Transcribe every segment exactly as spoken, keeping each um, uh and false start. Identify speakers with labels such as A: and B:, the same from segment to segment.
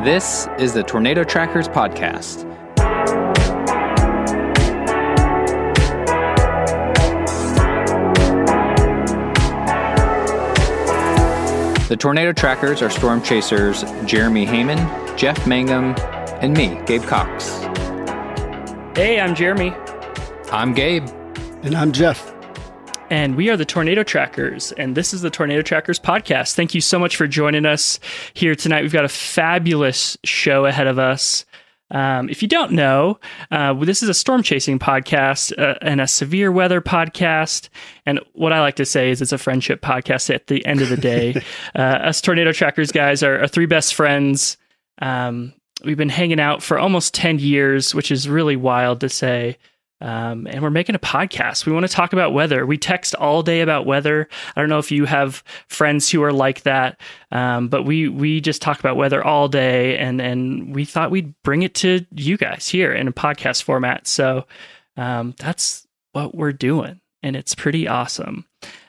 A: This is the Tornado Trackers podcast. The Tornado Trackers are storm chasers Jeremy Heyman, Jeff Mangum, and me, Gabe Cox.
B: Hey, I'm Jeremy.
A: I'm Gabe.
C: And I'm Jeff.
B: And we are the Tornado Trackers, and this is the Tornado Trackers podcast. Thank you so much for joining us here tonight. We've got a fabulous show ahead of us. Um, if you don't know, uh, this is a storm chasing podcast uh, and a severe weather podcast. And what I like to say is it's a friendship podcast at the end of the day. uh, us Tornado Trackers guys are, are three best friends. Um, we've been hanging out for almost ten years, which is really wild to say. Um, and we're making a podcast. We want to talk about weather. We text all day about weather. I don't know if you have friends who are like that, um, but we we just talk about weather all day, and and we thought we'd bring it to you guys here in a podcast format. So um, that's what we're doing, and it's pretty awesome.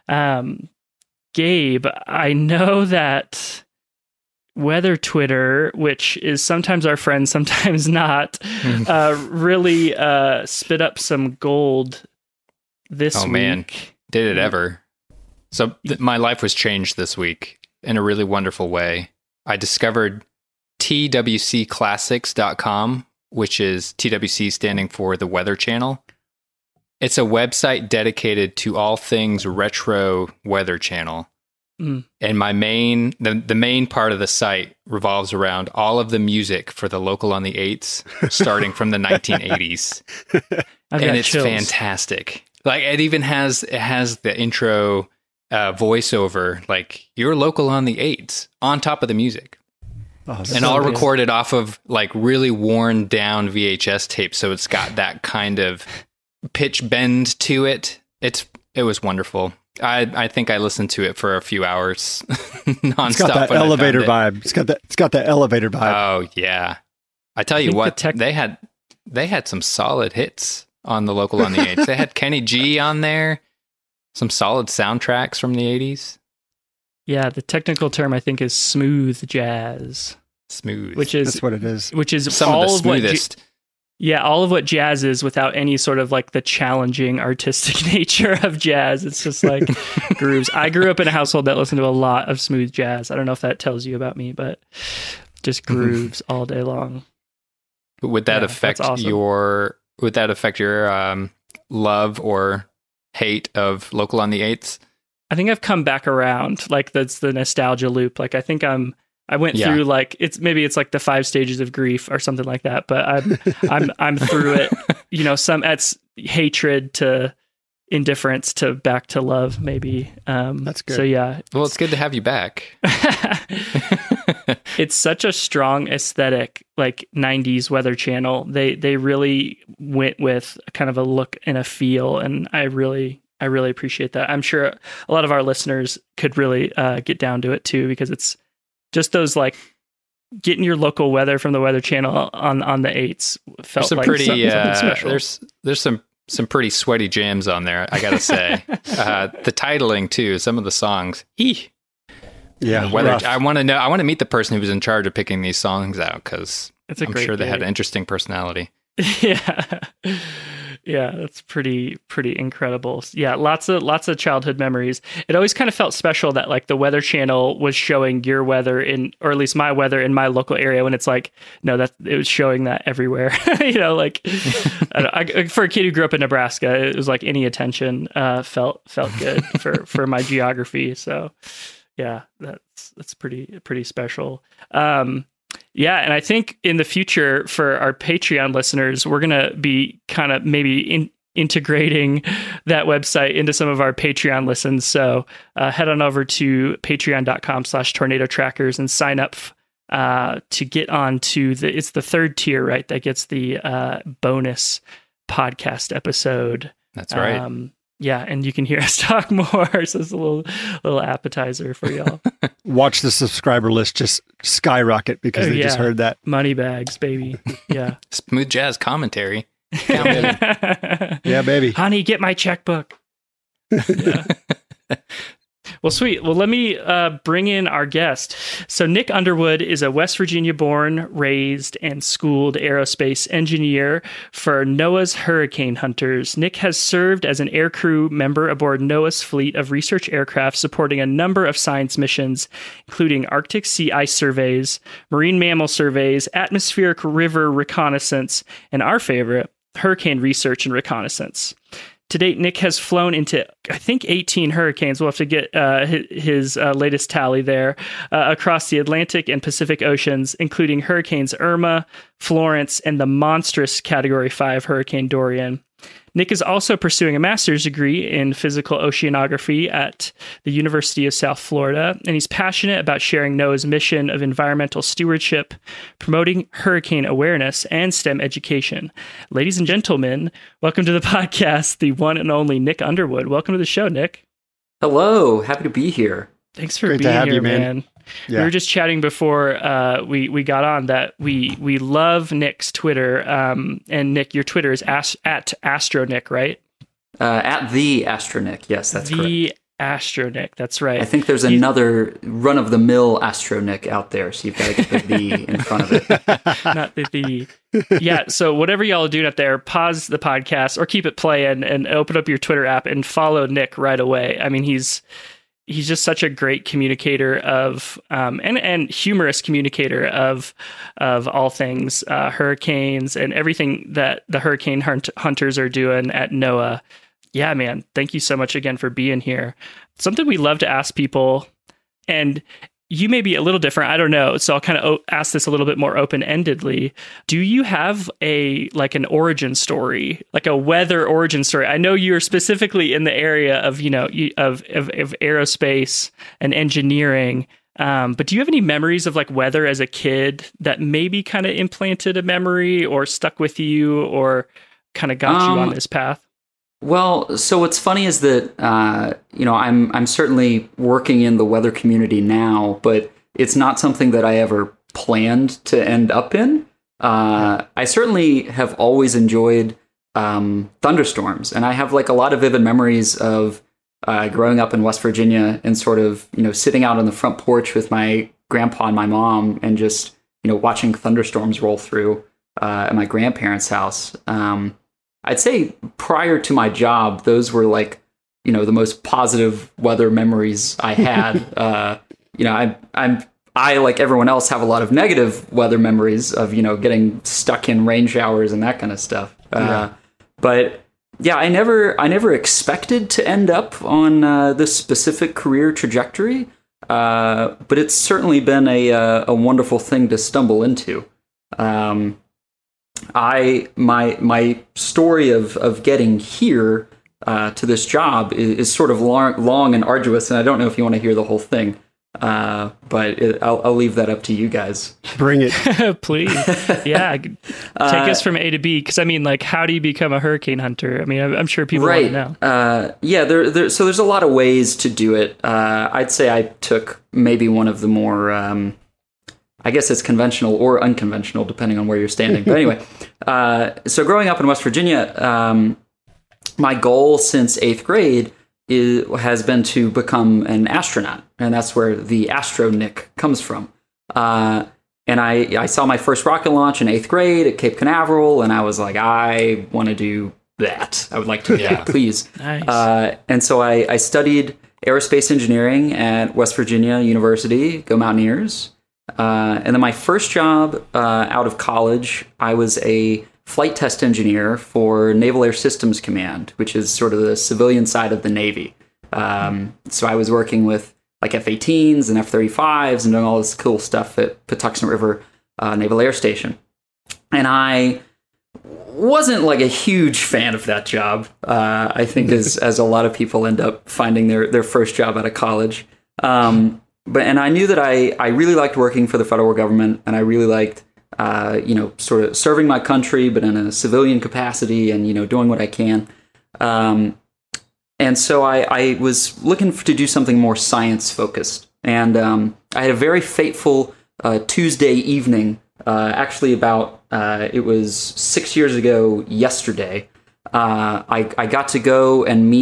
B: Um, Gabe, I know that Weather Twitter, which is sometimes our friend, sometimes not, uh, really uh, spit up some gold this
A: oh,
B: week.
A: Oh man, did it ever. So th- my life was changed this week in a really wonderful way. I discovered T W C classics dot com, which is T W C standing for the Weather Channel. It's a website dedicated to all things retro Weather Channel. Mm. And my main, the, the main part of the site revolves around all of the music for the Local on the Eights, starting from the nineteen eighties. And it's chills. Fantastic. Like it even has, it has the intro uh, voiceover, like your Local on the Eights on top of the music. Oh, and so all good. Recorded off of like really worn down V H S tape. So it's got that kind of pitch bend to it. It's, it was wonderful. I, I think I listened to it for a few hours nonstop.
C: It's got that elevator vibe. It. It's got that. It's got that elevator vibe.
A: Oh yeah, I tell I you what, the tech- they had they had some solid hits on the Local on the Eights. They had Kenny G on there, some solid soundtracks from the eighties.
B: Yeah, the technical term I think is smooth jazz.
A: Smooth,
B: which is
C: that's what it is.
B: Which is
A: some
B: all
A: of the
B: of
A: smoothest.
B: What, Yeah, all of what jazz is without any sort of like the challenging artistic nature of jazz. It's just like grooves. I grew up in a household that listened to a lot of smooth jazz. I don't know if that tells you about me, but just grooves all day long.
A: But would that yeah, affect awesome. your would that affect your um, love or hate of Local on the Eights?
B: I think I've come back around. Like that's the nostalgia loop. Like I think I'm I went yeah. through like it's maybe it's like the five stages of grief or something like that, but I'm I'm I'm through it. You know, some it's hatred to indifference to back to love, maybe. Um,
C: That's good.
B: So yeah,
A: well, it's good to have you back.
B: It's such a strong aesthetic, like nineties Weather Channel. They they really went with kind of a look and a feel, and I really I really appreciate that. I'm sure a lot of our listeners could really uh, get down to it too, because it's just those like getting your local weather from the Weather Channel on, on the eights felt
A: there's some
B: like
A: pretty,
B: something, something
A: uh,
B: special.
A: There's there's some some pretty sweaty jams on there, I gotta say. uh, the titling too, some of the songs. Eeh.
C: Yeah,
A: weather. I want to know. I want to meet the person who was in charge of picking these songs out because I'm sure they
B: day.
A: had an interesting personality.
B: Yeah. Yeah, that's pretty pretty incredible. Yeah, lots of lots of childhood memories. It always kind of felt special that like the Weather Channel was showing your weather in, or at least my weather in my local area. When it's like, no, that it was showing that everywhere. you know, like I, I, for a kid who grew up in Nebraska, it was like any attention uh, felt felt good for for my geography. So yeah, that's that's pretty pretty special. Um, Yeah, and I think in the future for our Patreon listeners, we're going to be kind of maybe in, integrating that website into some of our Patreon listens. So uh, head on over to patreon.com slash tornado trackers and sign up uh, to get on to the, it's the third tier, right? That gets the uh, bonus podcast episode.
A: That's right.
B: Um, Yeah, and you can hear us talk more. So it's a little little appetizer for y'all.
C: Watch the subscriber list just skyrocket because
B: oh,
C: they
B: yeah.
C: just heard that.
B: Money bags, baby. Yeah.
A: Smooth jazz commentary.
C: Yeah, baby. yeah, baby.
B: Honey, get my checkbook. Yeah. Well, sweet. Well, let me uh, bring in our guest. So Nick Underwood is a West Virginia-born, raised, and schooled aerospace engineer for NOAA's Hurricane Hunters. Nick has served as an aircrew member aboard NOAA's fleet of research aircraft supporting a number of science missions, including Arctic sea ice surveys, marine mammal surveys, atmospheric river reconnaissance, and our favorite, hurricane research and reconnaissance. To date, Nick has flown into, I think, eighteen hurricanes. We'll have to get uh, his uh, latest tally there, uh, across the Atlantic and Pacific Oceans, including Hurricanes Irma, Florence, and the monstrous Category five Hurricane Dorian. Nick is also pursuing a master's degree in physical oceanography at the University of South Florida, and he's passionate about sharing NOAA's mission of environmental stewardship, promoting hurricane awareness, and STEM education. Ladies and gentlemen, welcome to the podcast, the one and only Nick Underwood. Welcome to the show, Nick.
D: Hello, happy to be here.
B: Thanks for
C: Great
B: being
C: to have
B: here,
C: you, man.
B: man.
C: Yeah.
B: We were just chatting before uh, we we got on that we we love Nick's Twitter. Um, and Nick, your Twitter is as, at AstroNick, right?
D: Uh, at the AstroNick, yes, that's correct.
B: The AstroNick, that's right.
D: I think there's
B: He's-
D: another run-of-the-mill AstroNick out there, so you've got to get the "the" in front of it.
B: Not the, the yeah. So whatever y'all are doing up there, pause the podcast or keep it playing and open up your Twitter app and follow Nick right away. I mean, he's. He's just such a great communicator of, um, and and humorous communicator of, of all things uh, hurricanes and everything that the hurricane hunt- hunters are doing at NOAA. Yeah, man, thank you so much again for being here. Something we love to ask people, and you may be a little different, I don't know. So I'll kind of o- ask this a little bit more open-endedly. Do you have a like an origin story, like a weather origin story? I know you're specifically in the area of, you know, you- of, of, of aerospace and engineering. Um, but do you have any memories of like weather as a kid that maybe kind of implanted a memory or stuck with you or kind of got
D: Um,
B: you on this path?
D: Well, so what's funny is that uh, you know I'm I'm certainly working in the weather community now, but it's not something that I ever planned to end up in. Uh, I certainly have always enjoyed um, thunderstorms, and I have like a lot of vivid memories of uh, growing up in West Virginia and sort of you know sitting out on the front porch with my grandpa and my mom and just you know watching thunderstorms roll through uh, at my grandparents' house. Um, I'd say prior to my job, those were like, you know, the most positive weather memories I had. uh, you know, I, I'm, I, like everyone else, have a lot of negative weather memories of, you know, getting stuck in rain showers and that kind of stuff. Uh,
C: Yeah.
D: But yeah, I never, I never expected to end up on uh, this specific career trajectory. Uh, but it's certainly been a, uh, a wonderful thing to stumble into. Um, I my my story of of getting here uh, to this job is, is sort of long, long and arduous, and I don't know if you want to hear the whole thing, uh, but it, I'll, I'll leave that up to you guys.
C: Bring it.
B: Please. Yeah. Take
D: Uh,
B: us from A to B. Because I mean, like, how do you become a hurricane hunter? I mean, I'm, I'm sure people
D: Right.
B: want to know.
D: Uh, yeah. There, there. So there's a lot of ways to do it. Uh, I'd say I took maybe one of the more. Um, I guess it's conventional or unconventional, depending on where you're standing. But anyway, uh, so growing up in West Virginia, um, my goal since eighth grade is, has been to become an astronaut. And that's where the AstroNick comes from. Uh, and I, I saw my first rocket launch in eighth grade at Cape Canaveral, and I was like, I want to do that. I would like to do
A: Yeah.
D: that, please.
B: Nice.
D: Uh, and so I, I studied aerospace engineering at West Virginia University. Go Mountaineers. Uh, and then my first job uh, out of college, I was a flight test engineer for Naval Air Systems Command, which is sort of the civilian side of the Navy. Um, so I was working with like F eighteens and F thirty-fives and doing all this cool stuff at Patuxent River uh, Naval Air Station. And I wasn't like a huge fan of that job. Uh, I think as as a lot of people end up finding their, their first job out of college. Um, But and I knew that I, I really liked working for the federal government, and I really liked uh, you know sort of serving my country, but in a civilian capacity, and you know doing what I can. Um, and so I, I was looking to do something more science focused, and um, I had a very fateful uh, Tuesday evening. Uh, actually, about uh, it was six years ago yesterday. Uh, I I got to go and meet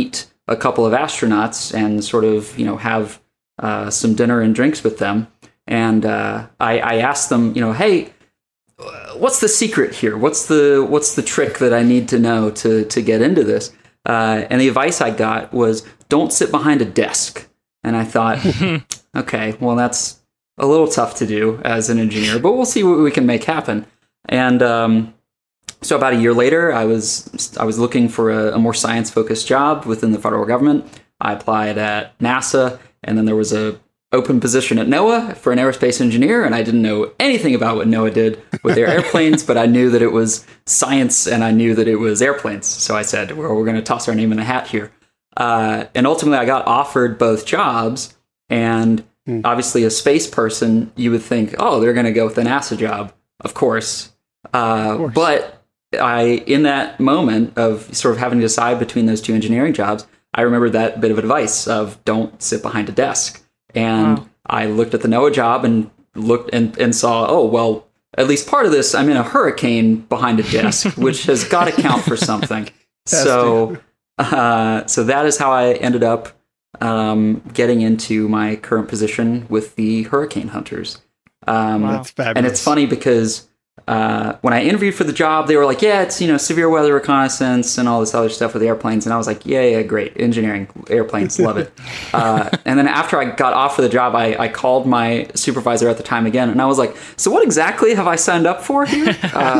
D: a couple of astronauts and sort of, you know, have uh, some dinner and drinks with them. And uh, I, I asked them, you know, hey, what's the secret here? What's the what's the trick that I need to know to to get into this? Uh, and the advice I got was, don't sit behind a desk. And I thought, okay, well, that's a little tough to do as an engineer, but we'll see what we can make happen. And um, so about a year later, I was I was looking for a, a more science-focused job within the federal government. I applied at NASA, and then there was a open position at NOAA for an aerospace engineer, and I didn't know anything about what NOAA did with their airplanes, but I knew that it was science, and I knew that it was airplanes. So I said, well, we're going to toss our name in the hat here. Uh, and ultimately, I got offered both jobs, and mm. obviously a space person, you would think, oh, they're going to go with the NASA job, of course. Uh, of course. But I, in that moment of sort of having to decide between those two engineering jobs, I remember that bit of advice of don't sit behind a desk. And wow. I looked at the NOAA job and looked and, and saw, oh, well, at least part of this, I'm in a hurricane behind a desk, which has got to count for something. so, uh, so that is how I ended up um, getting into my current position with the Hurricane Hunters. Um, wow. That's fabulous. And it's funny because uh, when I interviewed for the job, they were like, yeah, it's, you know, severe weather reconnaissance and all this other stuff with airplanes. And I was like, yeah, yeah, great. Engineering, airplanes, love it. Uh, and then after I got off for the job, I, I called my supervisor at the time again. And I was like, so what exactly have I signed up for here?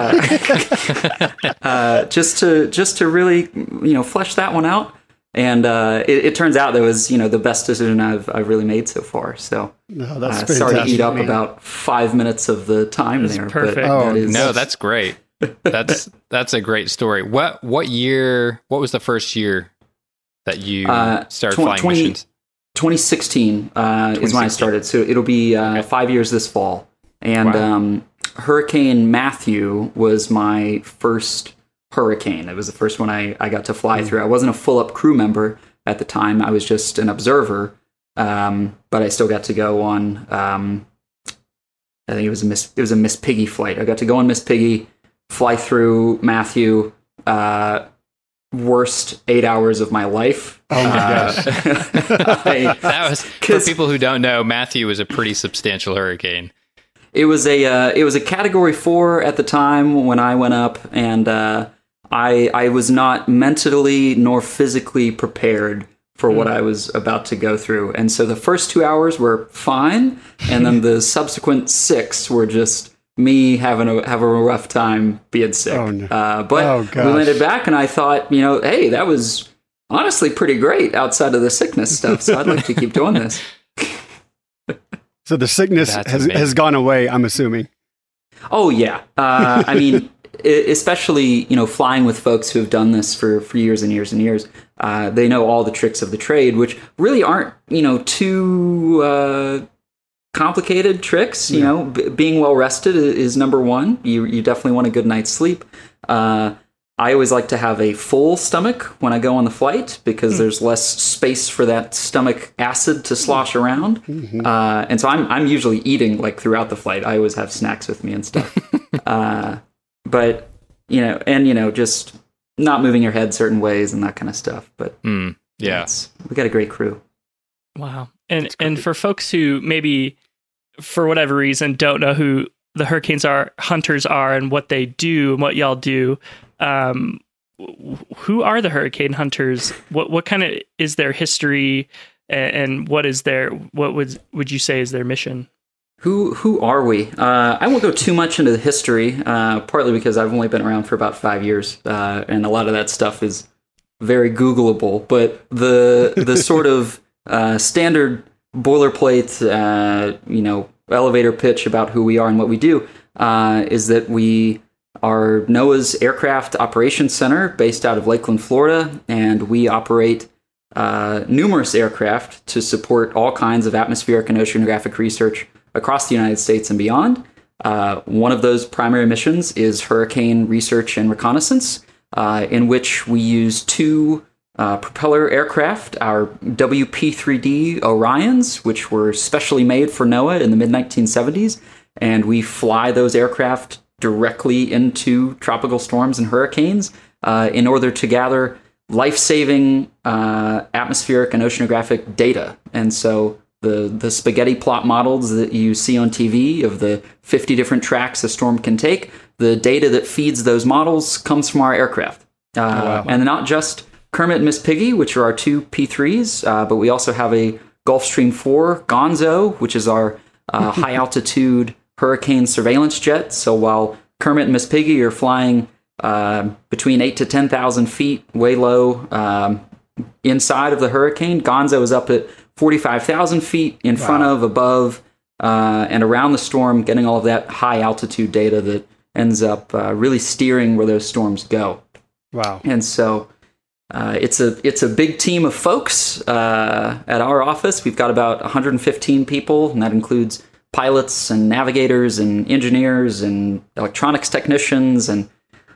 D: Uh, uh, just to just to really, you know, flesh that one out. And uh, it, it turns out that was, you know, the best decision I've I've really made so far. So
C: no, that's
D: uh, sorry to eat up man. about five minutes of the time
B: that's
D: there.
B: Perfect.
D: But
A: oh,
D: that is,
A: no, that's great. That's that's a great story. What what year? What was the first year that you uh, started tw- flying
D: twenty,
A: missions?
D: twenty sixteen uh, is when I started. So it'll be uh, okay. five years this fall. And wow. um, Hurricane Matthew was my first hurricane. It was the first one I, I got to fly mm. through. I wasn't a full-up crew member at the time. I was just an observer, um, but I still got to go on, um, I think it was a Miss, it was a Miss Piggy flight. I got to go on Miss Piggy, fly through Matthew, uh, worst eight hours of my life.
C: Oh my
D: uh,
C: gosh.
A: I, that was, for people who don't know, Matthew was a pretty substantial hurricane.
D: It was a uh, it was a category four at the time when I went up, and uh, I I was not mentally nor physically prepared for mm. what I was about to go through. And so the first two hours were fine, and then the subsequent six were just me having a having a rough time being sick. Oh, no. uh, but oh, we landed back, and I thought, you know, hey, that was honestly pretty great outside of the sickness stuff. So I'd like to keep doing this.
C: So the sickness has, has gone away, I'm assuming.
D: Oh, yeah. Uh, I mean, especially, you know, flying with folks who have done this for, for years and years and years. Uh, they know all the tricks of the trade, which really aren't, you know, too uh, complicated tricks. You yeah. know, b- being well rested is number one. You you definitely want a good night's sleep. Uh, I always like to have a full stomach when I go on the flight because mm. there's less space for that stomach acid to slosh around. Mm-hmm. Uh, and so I'm I'm usually eating like throughout the flight. I always have snacks with me and stuff. uh, but, you know, and, you know, just not moving your head certain ways and that kind of stuff. But
A: mm, yeah,
D: we got a great crew.
B: Wow. And and for folks who maybe, for whatever reason, don't know who the Hurricanes are, Hunters are, and what they do and what y'all do, Um, who are the Hurricane Hunters? What what kind of is their history, and, and what is their what would would you say is their mission?
D: Who who are we? Uh, I won't go too much into the history, uh, partly because I've only been around for about five years, uh, and a lot of that stuff is very Googleable. But the the sort of uh, standard boilerplate, uh, you know, elevator pitch about who we are and what we do uh, is that we are NOAA's Aircraft Operations Center based out of Lakeland, Florida, and we operate uh, numerous aircraft to support all kinds of atmospheric and oceanographic research across the United States and beyond. Uh, one of those primary missions is hurricane research and reconnaissance, uh, in which we use two uh, propeller aircraft, our W P three D Orions, which were specially made for NOAA in the mid nineteen seventies, and we fly those aircraft directly into tropical storms and hurricanes uh, in order to gather life-saving uh, atmospheric and oceanographic data. And so the the spaghetti plot models that you see on T V of the fifty different tracks a storm can take, the data that feeds those models comes from our aircraft. Uh, oh, wow. And not just Kermit and Miss Piggy, which are our two P threes, uh, but we also have a Gulfstream four Gonzo, which is our uh, high-altitude hurricane surveillance jet. So while Kermit and Miss Piggy are flying uh, between eight to ten thousand feet, way low um, inside of the hurricane, Gonzo is up at forty-five thousand feet in wow. front of, above, uh, and around the storm, getting all of that high-altitude data that ends up uh, really steering where those storms go.
C: Wow.
D: And so uh, it's a it's a big team of folks uh, at our office. We've got about one hundred fifteen people, and that includes pilots and navigators and engineers and electronics technicians and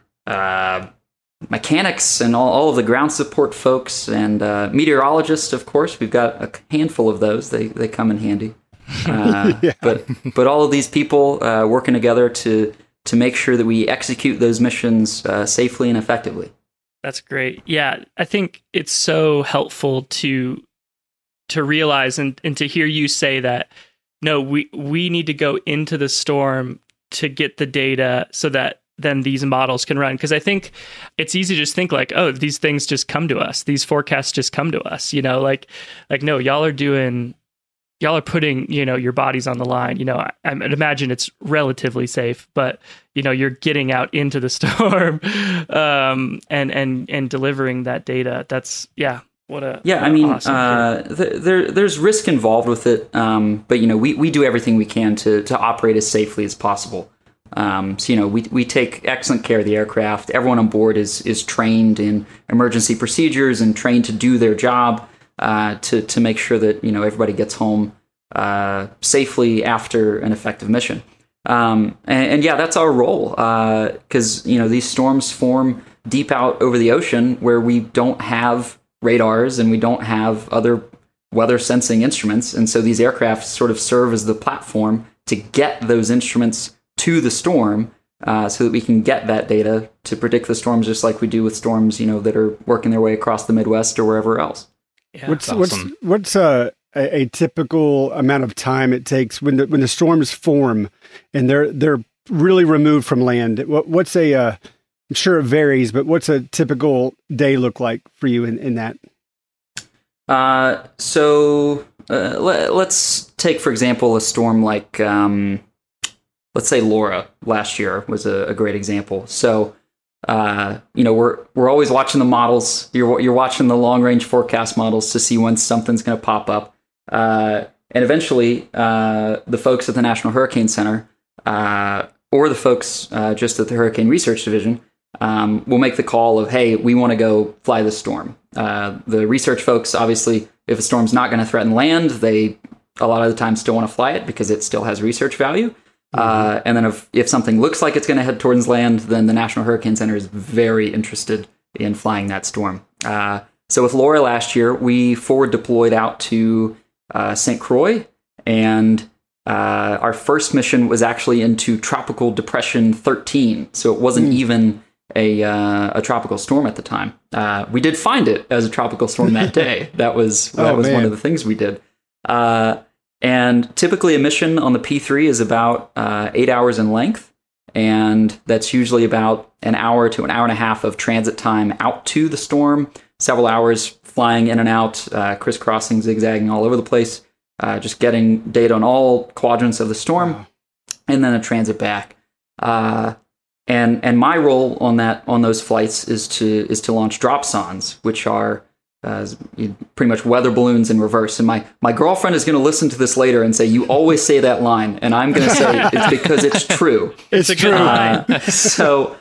D: uh, mechanics and all, all of the ground support folks and uh, meteorologists, of course. We've got a handful of those. They they come in handy. Uh, yeah. But but all of these people uh, working together to to make sure that we execute those missions uh, safely and effectively.
B: That's great. Yeah, I think it's so helpful to to realize and, and to hear you say that, no, we, we need to go into the storm to get the data so that then these models can run. Because I think it's easy to just think like, oh, these things just come to us. These forecasts just come to us. You know, like, like no, y'all are doing... Y'all are putting, you know, your bodies on the line. You know, I, I imagine it's relatively safe, but you know, you're getting out into the storm um, and and and delivering that data. That's yeah, what a
D: yeah.
B: What
D: I mean,
B: awesome
D: uh, th- there there's risk involved with it, um, but you know, we, we do everything we can to to operate as safely as possible. Um, so you know, we we take excellent care of the aircraft. Everyone on board is is trained in emergency procedures and trained to do their job. Uh, to to make sure that you know everybody gets home uh, safely after an effective mission, um, and, and yeah, that's our role because uh, you know these storms form deep out over the ocean where we don't have radars and we don't have other weather sensing instruments, and so these aircraft sort of serve as the platform to get those instruments to the storm, uh, so that we can get that data to predict the storms just like we do with storms you know that are working their way across the Midwest or wherever else.
B: Yeah,
C: what's
B: awesome.
C: what's what's uh, a, a typical amount of time it takes when the when the storms form and they're they're really removed from land? What, what's a uh, I'm sure it varies, but what's a typical day look like for you in, in that?
D: Uh, so uh, let, let's take for example a storm like um, let's say Laura last year was a, a great example. So. Uh, you know, we're we're always watching the models. You're you're watching the long range forecast models to see when something's going to pop up. Uh, and eventually, uh, the folks at the National Hurricane Center uh, or the folks uh, just at the Hurricane Research Division um, will make the call of, hey, we want to go fly the storm. Uh, the research folks, obviously, if a storm's not going to threaten land, they a lot of the time still want to fly it because it still has research value. Uh, and then if, if something looks like it's going to head towards land, then the National Hurricane Center is very interested in flying that storm. Uh, so with Laura last year, we forward deployed out to uh, Saint Croix, and uh, our first mission was actually into Tropical Depression thirteen. So it wasn't mm. even a uh, a tropical storm at the time. Uh, we did find it as a tropical storm that day. That was that oh, was man. one of the things we did. Uh, And typically a mission on the P three is about uh, eight hours in length. And that's usually about an hour to an hour and a half of transit time out to the storm, several hours flying in and out, uh, crisscrossing, zigzagging all over the place, uh, just getting data on all quadrants of the storm, wow. and then a transit back. Uh, and and my role on that on those flights is to is to launch dropsondes, which are Uh, pretty much weather balloons in reverse. And my, my girlfriend is going to listen to this later and say, you always say that line. And I'm going to say it's because it's true.
C: It's, it's true.
D: Uh, so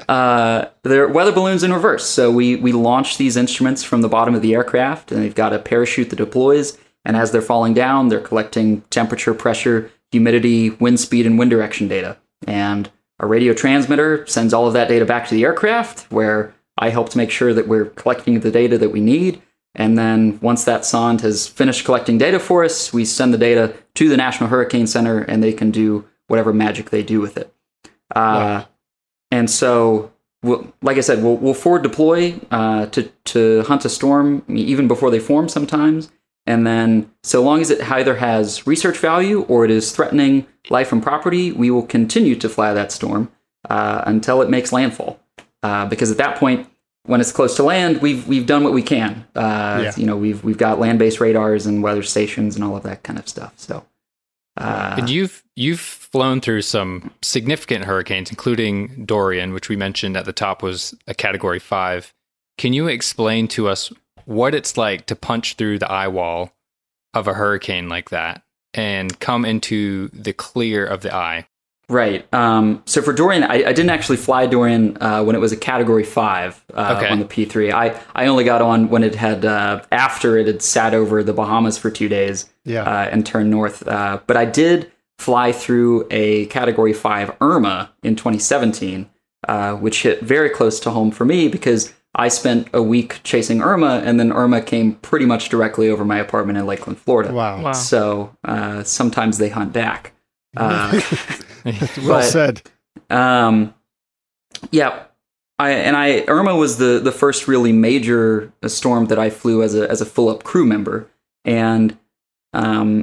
D: uh, they're weather balloons in reverse. So we, we launch these instruments from the bottom of the aircraft, and they've got a parachute that deploys. And as they're falling down, they're collecting temperature, pressure, humidity, wind speed, and wind direction data. And a radio transmitter sends all of that data back to the aircraft, where I help to make sure that we're collecting the data that we need. And then once that sonde has finished collecting data for us, we send the data to the National Hurricane Center, and they can do whatever magic they do with it. Uh, wow. And so we'll, like I said, we'll, we'll forward deploy uh, to to hunt a storm even before they form sometimes. And then, so long as it either has research value or it is threatening life and property, we will continue to fly that storm uh, until it makes landfall. Uh, because at that point, when it's close to land, we've we've done what we can. Uh, yeah. You know, we've we've got land-based radars and weather stations and all of that kind of stuff. So, uh,
A: and you've you've flown through some significant hurricanes, including Dorian, which we mentioned at the top was a Category Five. Can you explain to us what it's like to punch through the eye wall of a hurricane like that and come into the clear of the eye?
D: Right. Um, so for Dorian, I, I didn't actually fly Dorian uh, when it was a Category Five uh, okay. on the P three. I, I only got on when it had uh, after it had sat over the Bahamas for two days yeah. uh, and turned north. Uh, but I did fly through a Category Five Irma in twenty seventeen, uh, which hit very close to home for me because I spent a week chasing Irma, and then Irma came pretty much directly over my apartment in Lakeland, Florida.
C: Wow!
B: wow.
D: So uh, sometimes they hunt back. Uh,
C: well
D: but,
C: said.
D: Um, yeah, I and I Irma was the the first really major storm that I flew as a as a full up crew member, and um,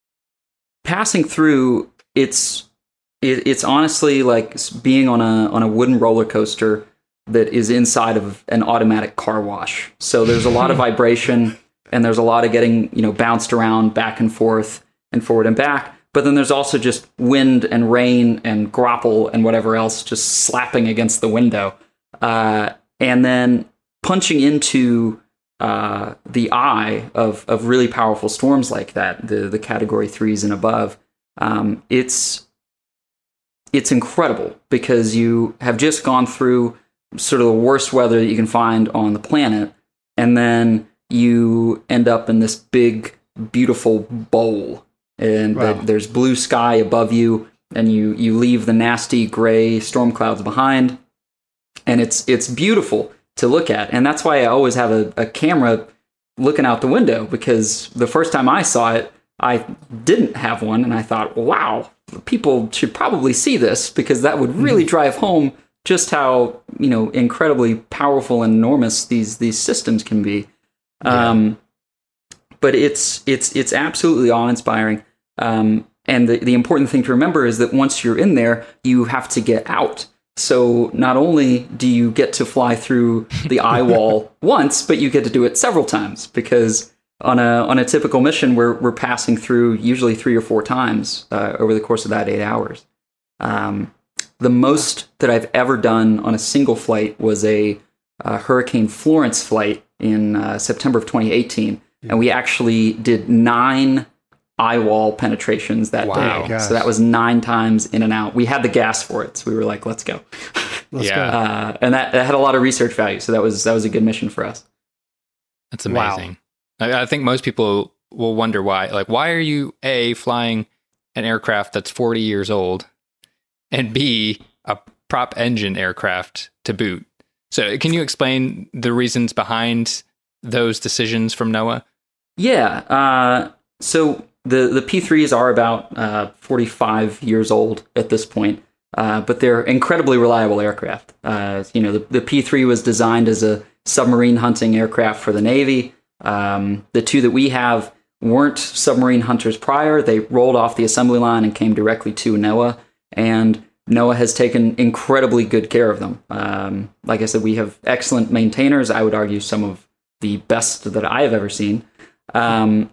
D: passing through it's it, it's honestly like being on a on a wooden roller coaster that is inside of an automatic car wash. So there's a lot of vibration, and there's a lot of getting you know bounced around back and forth and forward and back. But then there's also just wind and rain and grapple and whatever else just slapping against the window. Uh, and then punching into uh, the eye of, of really powerful storms like that, the, the Category threes and above. Um, it's, it's incredible because you have just gone through sort of the worst weather that you can find on the planet. And then you end up in this big, beautiful bowl. And wow. the, there's blue sky above you, and you, you leave the nasty gray storm clouds behind, and it's it's beautiful to look at. And that's why I always have a, a camera looking out the window, because the first time I saw it, I didn't have one, and I thought, wow, people should probably see this, because that would really drive home just how you know incredibly powerful and enormous these these systems can be. Yeah. Um, But it's it's it's absolutely awe-inspiring. Um, and the, the important thing to remember is that once you're in there, you have to get out. So not only do you get to fly through the eye wall once, but you get to do it several times, because on a on a typical mission, we're we're passing through usually three or four times uh, over the course of that eight hours. Um, the most that I've ever done on a single flight was a, a Hurricane Florence flight in uh, September of twenty eighteen. And we actually did nine eye wall penetrations that
A: wow.
D: day.
C: Gosh.
D: So that was nine times in and out. We had the gas for it. So we were like, let's go.
C: Let's
A: yeah.
C: go.
D: Uh, and that, that had a lot of research value. So that was that was a good mission for us.
A: That's amazing. Wow. I, I think most people will wonder why. Like, why are you, A, flying an aircraft that's forty years old, and B, a prop engine aircraft to boot? So can you explain the reasons behind those decisions from NOAA?
D: Yeah. Uh, so the, the P threes are about uh, forty-five years old at this point, uh, but they're incredibly reliable aircraft. Uh, you know, the, the P three was designed as a submarine hunting aircraft for the Navy. Um, the two that we have weren't submarine hunters prior. They rolled off the assembly line and came directly to NOAA, and NOAA has taken incredibly good care of them. Um, like I said, we have excellent maintainers. I would argue some of the best that I have ever seen. Um,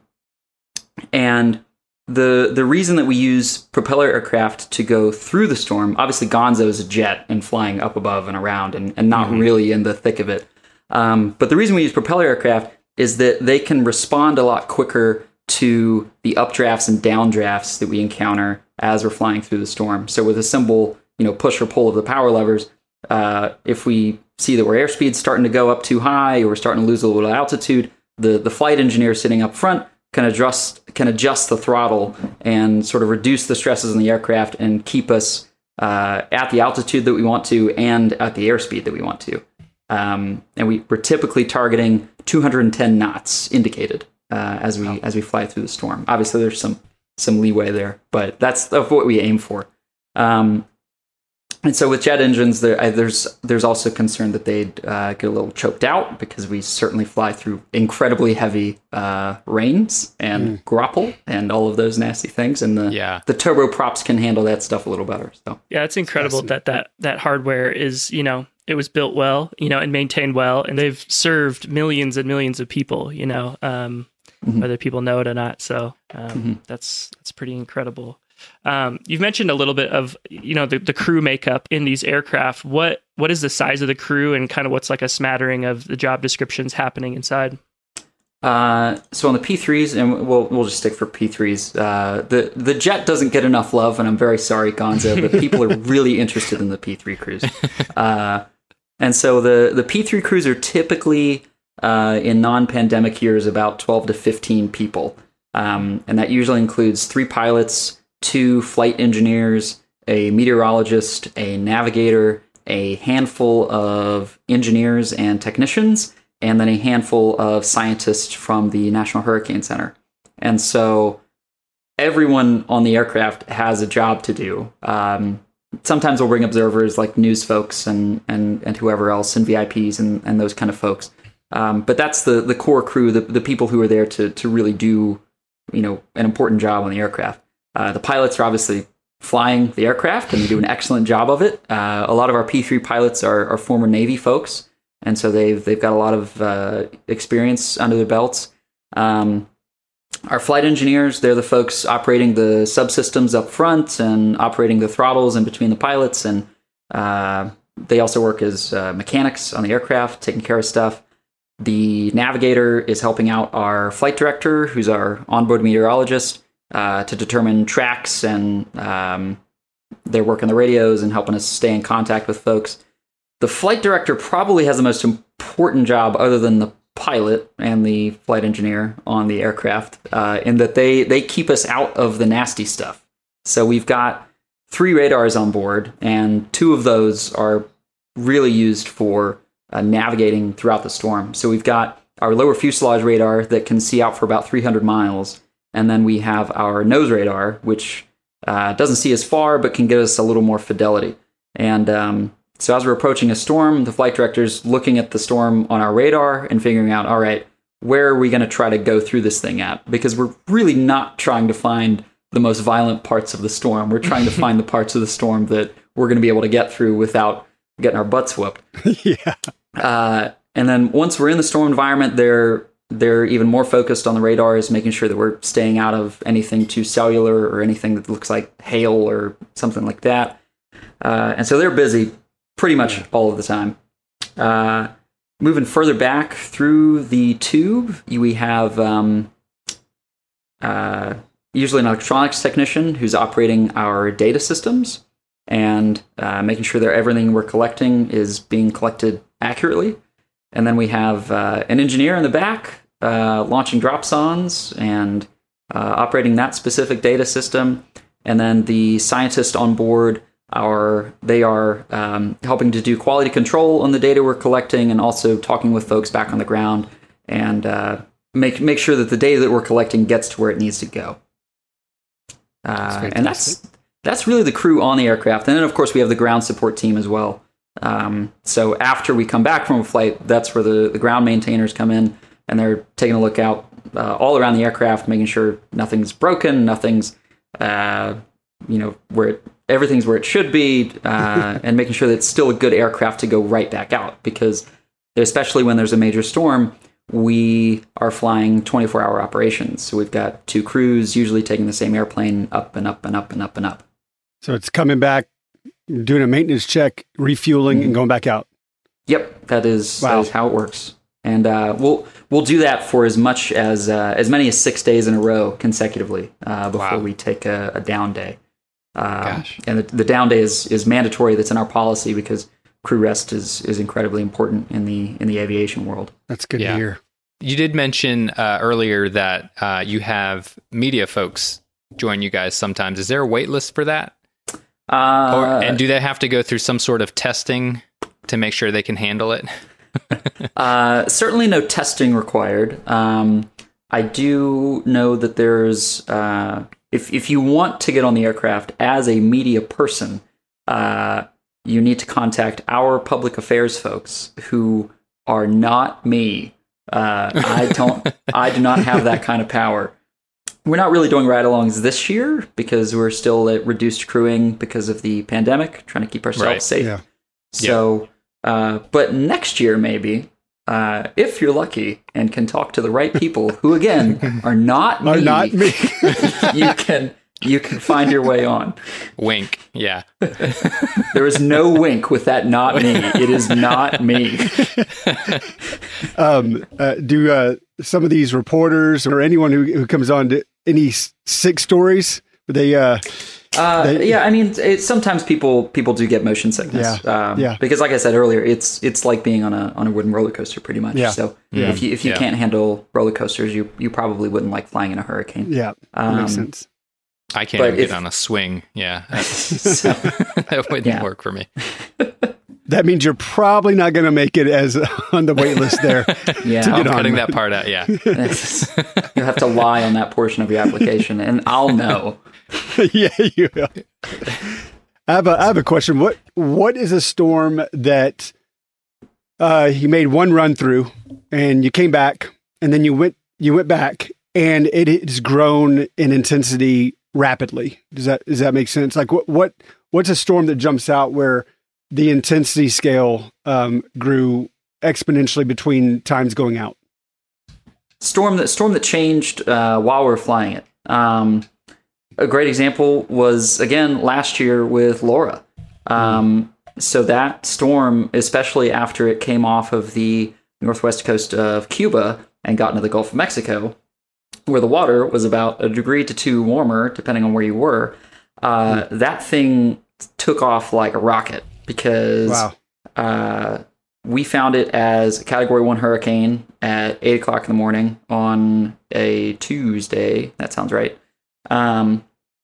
D: and the the reason that we use propeller aircraft to go through the storm, obviously Gonzo is a jet and flying up above and around and, and not mm-hmm. really in the thick of it. Um, but the reason we use propeller aircraft is that they can respond a lot quicker to the updrafts and downdrafts that we encounter as we're flying through the storm. So with a simple, you know, push or pull of the power levers, uh, if we see that our airspeed's starting to go up too high or we're starting to lose a little altitude, the, the flight engineer sitting up front can adjust can adjust the throttle and sort of reduce the stresses on the aircraft and keep us uh, at the altitude that we want to and at the airspeed that we want to. Um, and we, we're typically targeting two hundred ten knots indicated uh, as we oh. as we fly through the storm. Obviously, there's some some leeway there, but that's, that's what we aim for. Um, and so with jet engines, there, I, there's there's also concern that they'd uh, get a little choked out because we certainly fly through incredibly heavy uh, rains and mm. grapple and all of those nasty things, and the
A: yeah.
D: the turboprops can handle that stuff a little better. So
B: yeah, it's incredible that, that that hardware is, you know, it was built well, you know, and maintained well, and they've served millions and millions of people, you know, um, mm-hmm. whether people know it or not. So um, mm-hmm. that's that's pretty incredible. Um, you've mentioned a little bit of, you know, the, the crew makeup in these aircraft. What what is the size of the crew, and kind of what's like a smattering of the job descriptions happening inside?
D: Uh, so on the P threes, and we'll we'll just stick for P threes. Uh, the the jet doesn't get enough love, and I'm very sorry, Gonzo, but people are really interested in the P three crews. Uh, and so the the P three crews are typically uh, in non-pandemic years about twelve to fifteen people, um, and that usually includes three pilots, two flight engineers, a meteorologist, a navigator, a handful of engineers and technicians, and then a handful of scientists from the National Hurricane Center. And so everyone on the aircraft has a job to do. Um, sometimes we'll bring observers like news folks and and, and whoever else, and V I Ps and, and those kind of folks. Um, but that's the, the core crew, the, the people who are there to to really do, you know, an important job on the aircraft. Uh, the pilots are obviously flying the aircraft, and they do an excellent job of it. Uh, a lot of our P three pilots are, are former Navy folks, and so they've they've got a lot of uh, experience under their belts. Um, our flight engineers, they're the folks operating the subsystems up front and operating the throttles in between the pilots, and uh, they also work as uh, mechanics on the aircraft, taking care of stuff. The navigator is helping out our flight director, who's our onboard meteorologist, Uh, to determine tracks, and um, they're working the radios and helping us stay in contact with folks. The flight director probably has the most important job, other than the pilot and the flight engineer on the aircraft, uh, in that they, they keep us out of the nasty stuff. So we've got three radars on board, and two of those are really used for uh, navigating throughout the storm. So we've got our lower fuselage radar that can see out for about three hundred miles. And then we have our nose radar, which uh, doesn't see as far, but can give us a little more fidelity. And um, so as we're approaching a storm, the flight director's looking at the storm on our radar and figuring out, all right, where are we going to try to go through this thing at? Because we're really not trying to find the most violent parts of the storm. We're trying to find the parts of the storm that we're going to be able to get through without getting our butts whooped.
C: yeah.
D: Uh, and then once we're in the storm environment, they're They're even more focused on the radars, making sure that we're staying out of anything too cellular or anything that looks like hail or something like that. Uh, and so they're busy pretty much all of the time. Uh, moving further back through the tube, we have um, uh, usually an electronics technician who's operating our data systems and uh, making sure that everything we're collecting is being collected accurately. And then we have uh, an engineer in the back uh, launching dropsons and uh, operating that specific data system. And then the scientists on board are they are um, helping to do quality control on the data we're collecting, and also talking with folks back on the ground and uh, make make sure that the data that we're collecting gets to where it needs to go. Uh, and that's that's really the crew on the aircraft. And then, of course, we have the ground support team as well. Um, so after we come back from a flight, that's where the, the ground maintainers come in, and they're taking a look out uh, all around the aircraft, making sure nothing's broken, nothing's, uh, you know, where it, everything's where it should be, uh, and making sure that it's still a good aircraft to go right back out. Because especially when there's a major storm, we are flying twenty-four hour operations. So we've got two crews usually taking the same airplane up and up and up and up and up.
C: So it's coming back, doing a maintenance check, refueling, mm-hmm. and going back out.
D: Yep, that is,
C: wow.
D: that is how it works. And uh, we'll we'll do that for as much as uh, as many as six days in a row consecutively uh, before wow. we take a, a down day. Uh,
A: Gosh.
D: And the, the down day is, is mandatory. That's in our policy because crew rest is, is incredibly important in the in the aviation world.
C: That's good
A: yeah.
C: to hear.
A: You did mention uh, earlier that uh, you have media folks join you guys sometimes. Is there a wait list for that?
D: Uh,
A: or, and do they have to go through some sort of testing to make sure they can handle it?
D: uh, certainly no testing required. Um, I do know that there's, uh, if if you want to get on the aircraft as a media person, uh, you need to contact our public affairs folks who are not me. Uh, I don't, I do not have that kind of power. We're not really doing ride-alongs this year because we're still at reduced crewing because of the pandemic, trying to keep ourselves
A: Right.
D: safe.
C: Yeah.
D: So, uh, but next year maybe, uh, if you're lucky and can talk to the right people who, again, are not me,
C: Are not me.
D: you can you can find your way on.
A: Wink. Yeah.
D: There is no wink with that. Not me. It is not me.
C: um, uh, do uh, some of these reporters or anyone who, who comes on to any s- sick stories? They, uh,
D: Uh,
C: They-
D: yeah, I mean, it, sometimes people people do get motion sickness.
C: Yeah,
D: Um,
C: yeah.
D: Because, like I said earlier, it's it's like being on a on a wooden roller coaster, pretty much.
C: Yeah.
D: So
A: Yeah.
D: if you if you
A: Yeah.
D: can't handle roller coasters, you you probably wouldn't like flying in a hurricane.
C: yeah, that
D: Um,
C: makes sense.
A: I can't
D: But
A: even
D: if-
A: get on a swing. Yeah. That,
D: So,
A: that wouldn't
D: Yeah.
A: work for me.
C: That means you're probably not going to make it as on the wait list there.
D: yeah,
C: To
A: I'm
C: get on.
A: cutting that part out. Yeah.
D: you have to lie on that portion of your application, and I'll know.
C: Yeah, you will. I have a I have a question. What what is a storm that uh, you made one run through and you came back and then you went you went back and it has grown in intensity rapidly? Does that does that make sense? Like what what what's a storm that jumps out where the intensity scale um, grew exponentially between times going out?
D: Storm that storm that changed uh, while we we're flying it. Um, a great example was again last year with Laura. Um, so that storm, especially after it came off of the northwest coast of Cuba and got into the Gulf of Mexico, where the water was about a degree to two warmer, depending on where you were, uh, mm. that thing took off like a rocket because
C: Wow.
D: uh, we found it as a Category one hurricane at eight o'clock in the morning on a Tuesday. That sounds right. Um,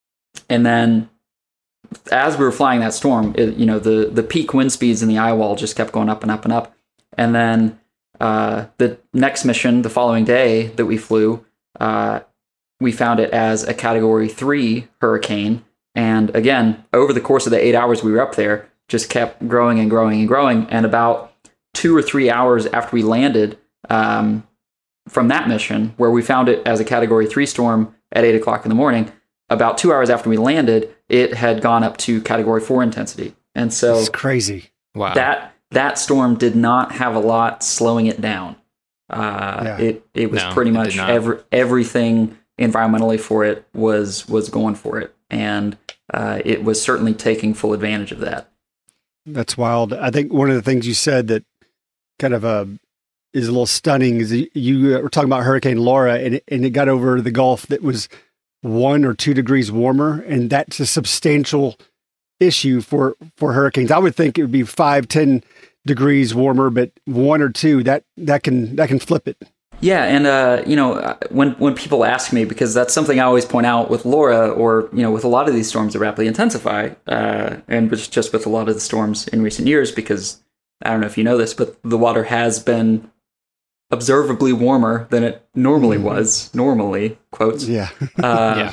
D: and then as we were flying that storm, it, you know, the, the peak wind speeds in the eye wall just kept going up and up and up. And then uh, the next mission, the following day that we flew, uh, we found it as a Category three hurricane. And again, over the course of the eight hours we were up there, just kept growing and growing and growing. And about two or three hours after we landed um, from that mission, where we found it as a Category three storm at eight o'clock in the morning, about two hours after we landed, it had gone up to Category four intensity. And so
C: It's crazy.
A: Wow.
D: that that storm did not have a lot slowing it down. Uh,
C: Yeah.
D: It it was
A: No,
D: pretty
A: it did
D: much
A: not.
D: every, everything environmentally for it was was going for it, and uh, it was certainly taking full advantage of that.
C: That's wild. I think one of the things you said that kind of uh, is a little stunning is you, you were talking about Hurricane Laura, and it, and it got over the Gulf that was one or two degrees warmer, and that's a substantial issue for for hurricanes. I would think it would be five, ten degrees warmer, but one or two that that can that can flip it.
D: Yeah, and uh, you know, when when people ask me, because that's something I always point out with Laura, or you know, with a lot of these storms that rapidly intensify, uh, and just just with a lot of the storms in recent years, because I don't know if you know this, but the water has been observably warmer than it normally was. Normally, quotes.
C: Yeah.
D: Uh,
A: Yeah.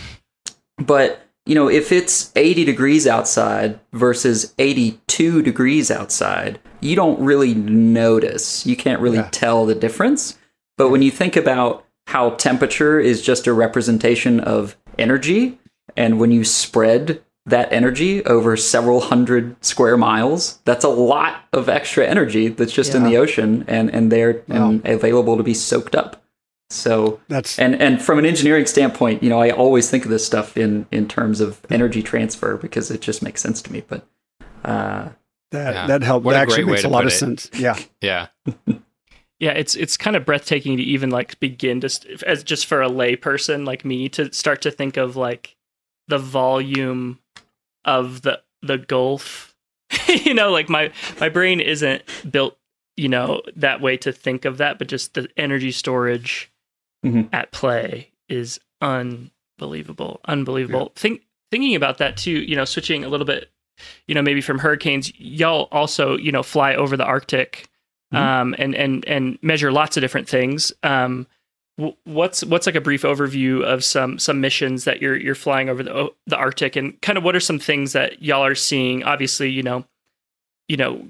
D: But you know, if it's eighty degrees outside versus eighty-two degrees outside, you don't really notice. You can't really
C: Yeah.
D: tell the difference. But when you think about how temperature is just a representation of energy, and when you spread that energy over several hundred square miles, that's a lot of extra energy that's just in
C: Yeah.
D: the ocean and, and there
C: Wow.
D: and available to be soaked up. So
C: That's
D: and and from an engineering standpoint, you know, I always think of this stuff in, in terms of energy transfer because it just makes sense to me. But uh,
C: that
A: Yeah.
C: that helped.
A: What
C: That
A: a
C: actually
A: great way
C: makes
A: to
C: a lot
A: put
C: of
A: it.
C: sense. Yeah.
A: Yeah.
B: Yeah, it's it's kind of breathtaking to even like begin to st- as just for a lay person like me to start to think of like the volume of the the Gulf. You know, like my my brain isn't built, you know, that way to think of that, but just the energy storage
D: Mhm.
B: at play is unbelievable, unbelievable. Think thinking about that too, you know, switching a little bit, you know, maybe from hurricanes, y'all also, you know, fly over the Arctic. Um, and, and, and measure lots of different things. Um, w- what's, what's like a brief overview of some, some missions that you're, you're flying over the, the Arctic, and kind of what are some things that y'all are seeing? Obviously, you know, you know,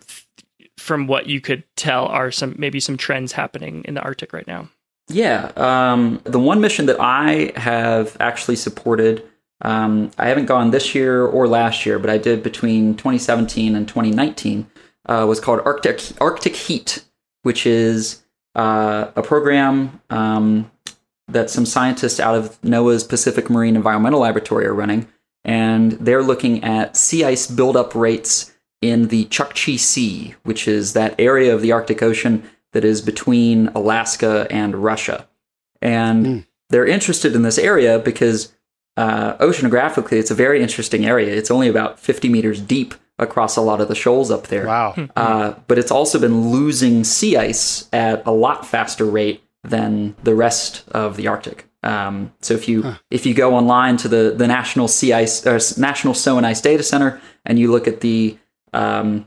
B: from what you could tell, are some maybe some trends happening in the Arctic right now?
D: Yeah, um, the one mission that I have actually supported, um, I haven't gone this year or last year, but I did between twenty seventeen and twenty nineteen, uh, was called Arctic Arctic Heat, which is uh, a program um, that some scientists out of NOAA's Pacific Marine Environmental Laboratory are running, and they're looking at sea ice buildup rates in the Chukchi Sea, which is that area of the Arctic Ocean that is between Alaska and Russia. And mm. they're interested in this area because uh, oceanographically, it's a very interesting area. It's only about fifty meters deep across a lot of the shoals up there.
C: Wow.
D: Uh, but it's also been losing sea ice at a lot faster rate than the rest of the Arctic. Um, so if you huh. if you go online to the, the National Sea Ice or National Snow and Ice Data Center and you look at the um,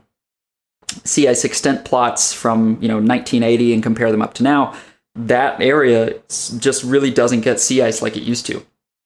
D: sea ice extent plots from you know nineteen eighty and compare them up to now, that area just really doesn't get sea ice like it used to.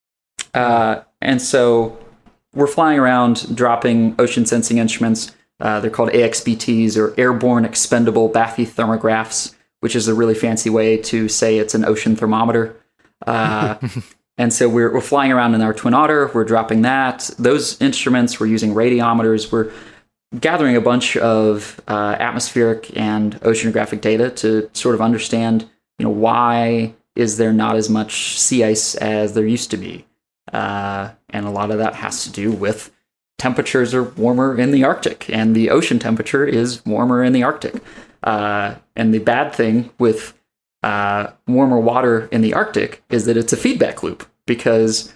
D: Uh, and so we're flying around dropping ocean sensing instruments. Uh, they're called A X B Ts, or Airborne Expendable Bathythermographs, which is a really fancy way to say it's an ocean thermometer. Uh, and so we're, we're flying around in our Twin Otter. We're dropping that. Those instruments, we're using radiometers. We're gathering a bunch of uh, atmospheric and oceanographic data to sort of understand, you know, why is there not as much sea ice as there used to be? Uh, and a lot of that has to do with temperatures are warmer in the Arctic, and the ocean temperature is warmer in the Arctic. Uh, and the bad thing with uh, warmer water in the Arctic is that it's a feedback loop, because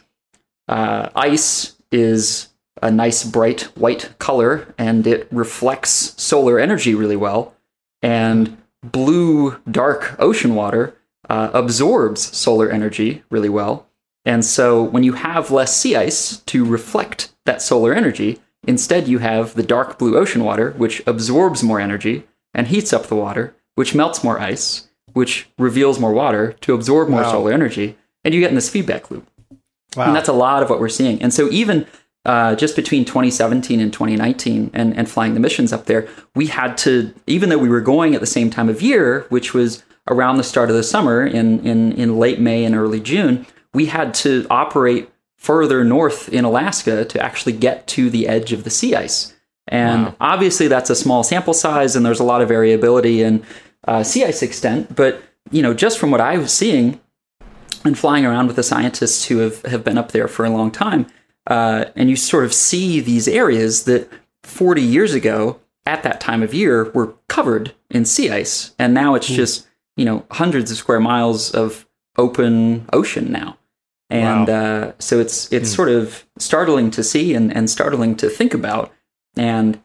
D: uh, ice is a nice bright white color and it reflects solar energy really well, and blue dark ocean water uh, absorbs solar energy really well. And so when you have less sea ice to reflect that solar energy, instead you have the dark blue ocean water, which absorbs more energy and heats up the water, which melts more ice, which reveals more water to absorb more wow. solar energy, and you get in this feedback loop. Wow. And that's a lot of what we're seeing. And so even Uh, just between twenty seventeen and twenty nineteen and, and flying the missions up there, we had to, even though we were going at the same time of year, which was around the start of the summer in, in, in late May and early June, we had to operate further north in Alaska to actually get to the edge of the sea ice. And wow. obviously that's a small sample size and there's a lot of variability in uh, sea ice extent. But, you know, just from what I was seeing and flying around with the scientists who have, have been up there for a long time, Uh, and you sort of see these areas that forty years ago at that time of year were covered in sea ice. And now it's mm. just, you know, hundreds of square miles of open ocean now. And wow. uh, so it's it's mm. sort of startling to see and, and startling to think about. And,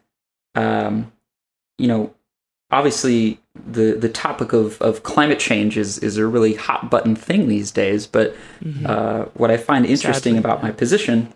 D: um, you know, obviously the, the topic of, of climate change is, is a really hot button thing these days. But mm-hmm. uh, what I find interesting Sadly, about yeah. my position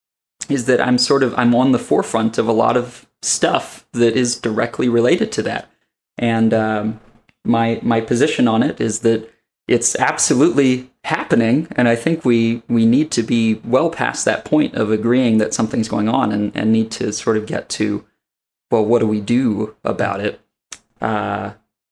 D: is that I'm sort of, I'm on the forefront of a lot of stuff that is directly related to that. And um, my my position on it is that it's absolutely happening. And I think we, we need to be well past that point of agreeing that something's going on and, and need to sort of get to, well, what do we do about it? Uh,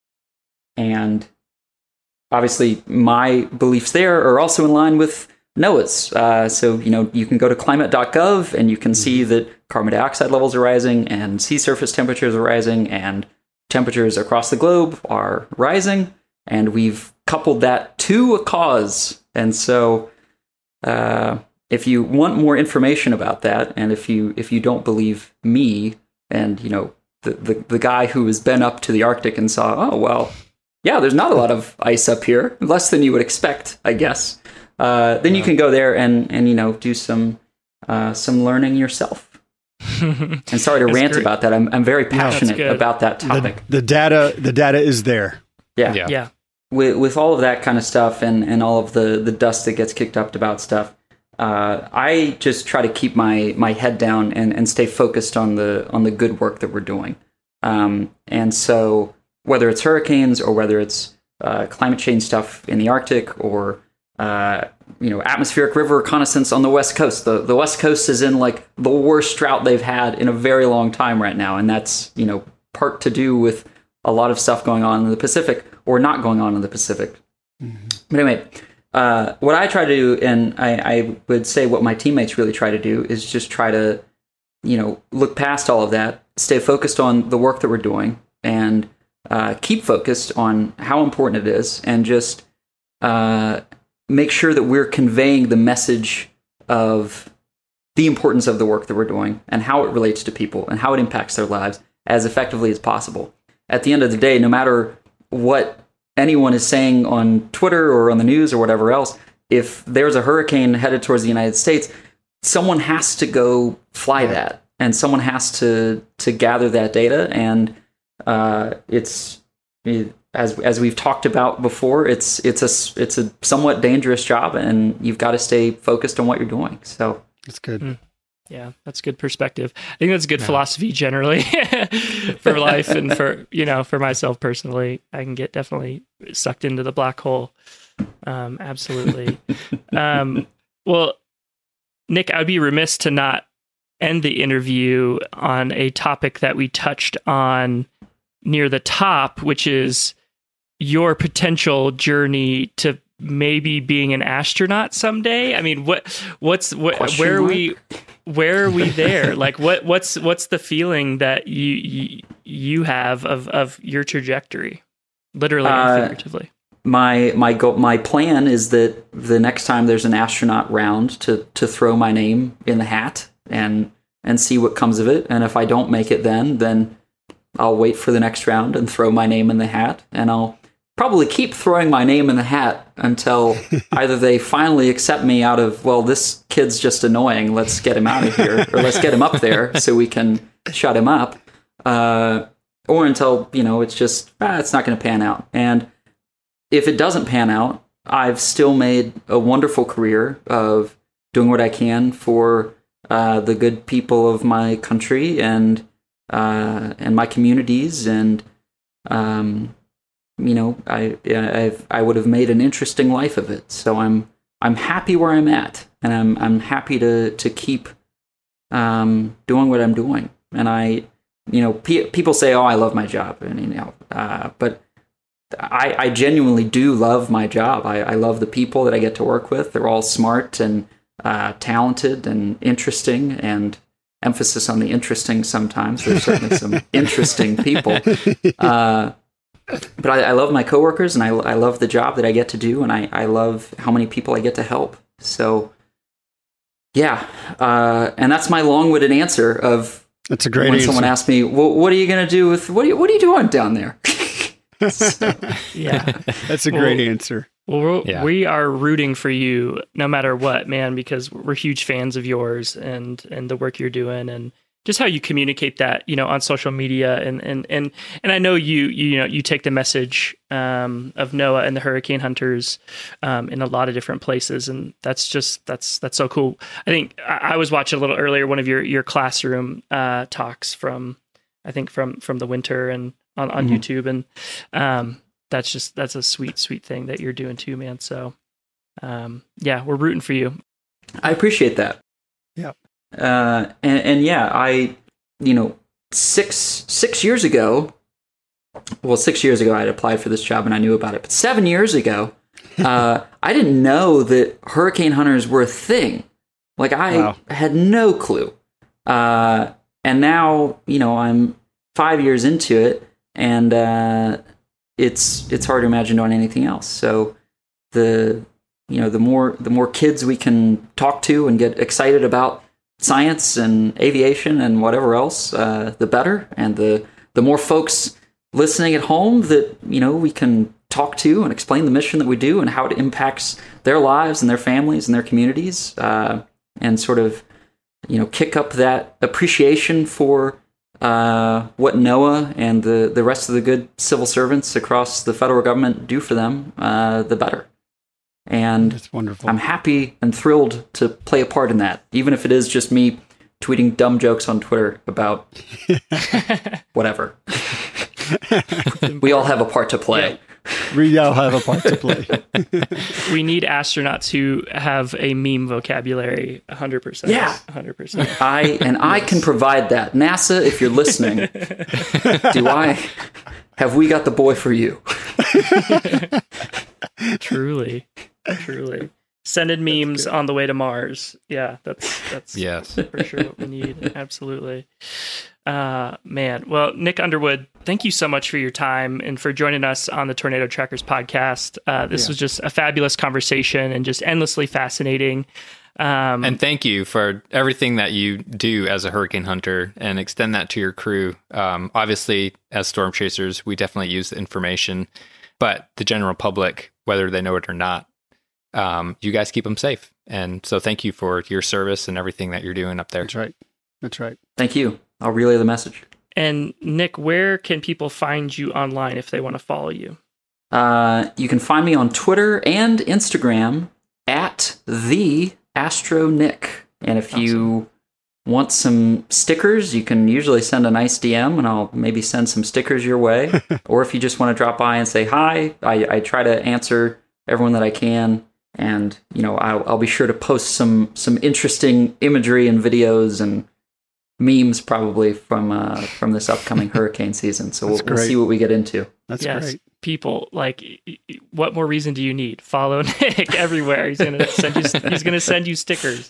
D: and obviously my beliefs there are also in line with NOAA's. Uh, so, you know, you can go to climate dot gov and you can see that carbon dioxide levels are rising and sea surface temperatures are rising and temperatures across the globe are rising. And we've coupled that to a cause. And so uh, if you want more information about that, and if you if you don't believe me and, you know, the, the, the guy who has been up to the Arctic and saw, oh, well, yeah, there's not a lot of ice up here, less than you would expect, I guess. Uh, then yeah. you can go there and, and you know, do some uh, some learning yourself. And sorry to rant great. about that. I'm I'm very passionate no, about that topic.
C: The, the data the data is there.
D: Yeah,
B: yeah. yeah.
D: With with all of that kind of stuff and, and all of the, the dust that gets kicked up about stuff, uh, I just try to keep my, my head down and, and stay focused on the on the good work that we're doing. Um, and so whether it's hurricanes or whether it's uh, climate change stuff in the Arctic or Uh, you know, atmospheric river reconnaissance on the West Coast. The the West Coast is in like the worst drought they've had in a very long time right now, and that's, you know, part to do with a lot of stuff going on in the Pacific or not going on in the Pacific. Mm-hmm. But anyway, uh, what I try to do, and I, I would say what my teammates really try to do, is just try to, you know, look past all of that, stay focused on the work that we're doing, and uh, keep focused on how important it is, and just uh, make sure that we're conveying the message of the importance of the work that we're doing and how it relates to people and how it impacts their lives as effectively as possible. At the end of the day, no matter what anyone is saying on Twitter or on the news or whatever else, if there's a hurricane headed towards the United States, someone has to go fly that, and someone has to to gather that data. And uh, it's it, as as we've talked about before, it's it's a it's a somewhat dangerous job, and you've got to stay focused on what you're doing. So
C: that's good. Mm.
B: Yeah, that's good perspective. I think that's good yeah. philosophy generally for life, and for, you know, for myself personally, I can get definitely sucked into the black hole. Um, absolutely. um, well, Nick, I'd be remiss to not end the interview on a topic that we touched on near the top, which is your potential journey to maybe being an astronaut someday. I mean, what, what's, what, Question where mark? are we, where are we there? Like, what, what's, what's the feeling that you, you, you have of, of your trajectory, literally and uh, figuratively?
D: My, my goal, my plan is that the next time there's an astronaut round to, to throw my name in the hat and, and see what comes of it. And if I don't make it then, then I'll wait for the next round and throw my name in the hat, and I'll probably keep throwing my name in the hat until either they finally accept me out of, well, this kid's just annoying, let's get him out of here, or let's get him up there so we can shut him up, uh, or until, you know, it's just, ah, it's not going to pan out. And if it doesn't pan out, I've still made a wonderful career of doing what I can for uh, the good people of my country and uh, and my communities, and um, you know, I I've, I would have made an interesting life of it. So I'm I'm happy where I'm at, and I'm I'm happy to to keep um, doing what I'm doing. And I, you know, pe- people say, "Oh, I love my job," and you know, uh, but I, I genuinely do love my job. I, I love the people that I get to work with. They're all smart and uh, talented and interesting, and emphasis on the interesting sometimes. There's certainly some interesting people. Uh, but I, I love my coworkers, and I, I love the job that I get to do, and I, I love how many people I get to help. So, yeah. Uh, and that's my long-winded answer of
C: that's a great
D: when
C: answer.
D: Someone asks me, well, what are you going to do with, what are you, what are you doing down there?
B: So, yeah,
C: that's a great
B: well,
C: answer.
B: Well, we're,
A: yeah.
B: we are rooting for you no matter what, man, because we're huge fans of yours and and the work you're doing, and just how you communicate that, you know, on social media, and and and and I know you you, you know you take the message um, of NOAA and the hurricane hunters um, in a lot of different places, and that's just that's that's so cool. I think I, I was watching a little earlier one of your your classroom uh, talks from I think from from the winter and on, on mm-hmm. YouTube, and um, that's just that's a sweet sweet thing that you're doing too, man. So um, yeah, we're rooting for you.
D: I appreciate that.
C: Yeah.
D: Uh, and, and yeah, I, you know, six, six years ago, well, six years ago, I had applied for this job and I knew about it, but seven years ago, uh, I didn't know that hurricane hunters were a thing. Like I wow. had no clue. Uh, and now, you know, I'm five years into it, and, uh, it's, it's hard to imagine doing anything else. So the, you know, the more, the more kids we can talk to and get excited about science and aviation and whatever else, uh, the better. And the the more folks listening at home that, you know, we can talk to and explain the mission that we do and how it impacts their lives and their families and their communities, uh, and sort of, you know, kick up that appreciation for uh, what NOAA and the, the rest of the good civil servants across the federal government do for them, uh, the better. And
C: that's wonderful.
D: I'm happy and thrilled to play a part in that, even if it is just me tweeting dumb jokes on Twitter about whatever. We all have a part to play.
B: Yeah.
C: We all have a part to play.
B: We need astronauts who have a meme vocabulary, one hundred percent.
D: Yeah.
B: one hundred percent.
D: I and I can provide that. NASA, if you're listening, do I have we got the boy for you?
B: Truly, truly. Sending memes on the way to Mars. Yeah, that's that's
A: Yes.
B: for sure what we need. Absolutely. Uh, man. Well, Nick Underwood, thank you so much for your time and for joining us on the Tornado Trackers podcast. Uh, this
C: Yeah.
B: was just a fabulous conversation and just endlessly fascinating. Um,
A: And thank you for everything that you do as a hurricane hunter, and extend that to your crew. Um, obviously, as storm chasers, we definitely use the information, but the general public, whether they know it or not, um, you guys keep them safe. And so thank you for your service and everything that you're doing up there.
C: That's right. That's right.
D: Thank you. I'll relay the message.
B: and Nick, where can people find you online if they want to follow you?
D: Uh, you can find me on Twitter and Instagram at the Astro Nick. And if you want some stickers, you can usually send a nice D M and I'll maybe send some stickers your way. Or if you just want to drop by and say hi, I, I try to answer everyone that I can. And, you know, I'll, I'll be sure to post some some interesting imagery and videos and memes probably from uh, from this upcoming hurricane season. So we'll, we'll see what we get into.
C: That's
B: yes,
C: great.
B: people, like, what more reason do you need? Follow Nick everywhere. He's gonna send you. He's gonna send you stickers.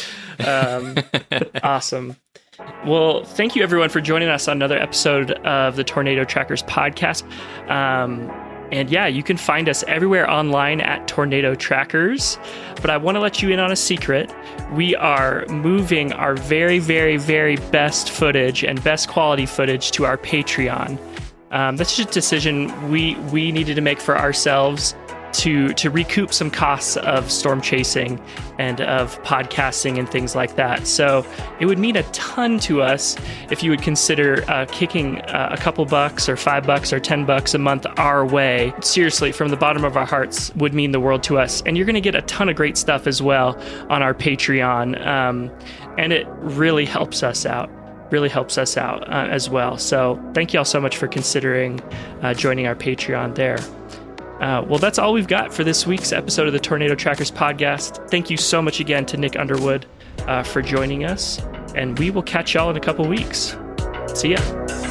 B: Um, awesome. Well, thank you everyone for joining us on another episode of the Tornado Trackers podcast. Um, and yeah, you can find us everywhere online at Tornado Trackers. But I want to let you in on a secret. We are moving our very, very, very best footage and best quality footage to our Patreon. Um, that's just a decision we we needed to make for ourselves to to recoup some costs of storm chasing and of podcasting and things like that. So it would mean a ton to us if you would consider uh, kicking uh, a couple bucks or five bucks or ten bucks a month our way. Seriously, from the bottom of our hearts, would mean the world to us. And you're going to get a ton of great stuff as well on our Patreon, um, and it really helps us out. Really helps us out uh, as well. So thank you all so much for considering uh, joining our Patreon there. Uh, well, that's all we've got for this week's episode of the Tornado Trackers podcast. Thank you so much again to Nick Underwood uh, for joining us, and we will catch y'all in a couple weeks. See ya.